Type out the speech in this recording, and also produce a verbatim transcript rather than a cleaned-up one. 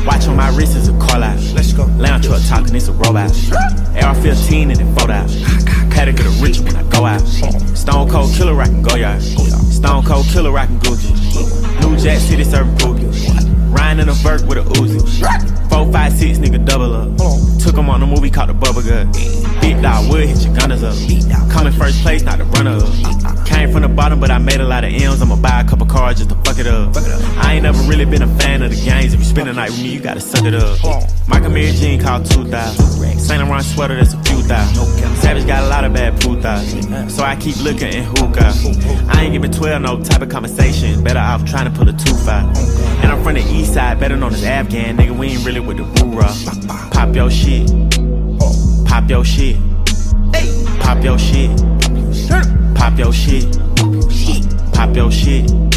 Watch on my wrist is a call out. Let's go. Lounge truck talking, it's a robot. A R fifteen and it fold out. Paddock get a richer when I go out. Stone Cold Killer rockin' Goyard. Stone Cold Killer rockin' Gucci. New Jack City serving Pookie. Ryan in a vert with a Uzi. Four, five, six, nigga double up. Took him on a movie called The Bubba Gut. Big dog wood, hit your gunners up. Coming first place, not the runner up. Came from the bottom, but I made a lot of M's. I'ma buy a couple cars just to fuck it up. I ain't never really been a fan of the games. If you spend the night with me, you gotta suck it up. Michael Mary Jean called two thousand. Saint Laurent sweater, that's a few thousand. Savage got a lot of bad putas, so I keep looking in hookah. I ain't giving twelve no type of conversation. Better off trying to pull a two five. And I'm from the east side, better known as Afghan. Nigga, we ain't really with the hoorah. Pop your shit. Pop your shit. Pop your shit. Pop your shit. Pop your shit.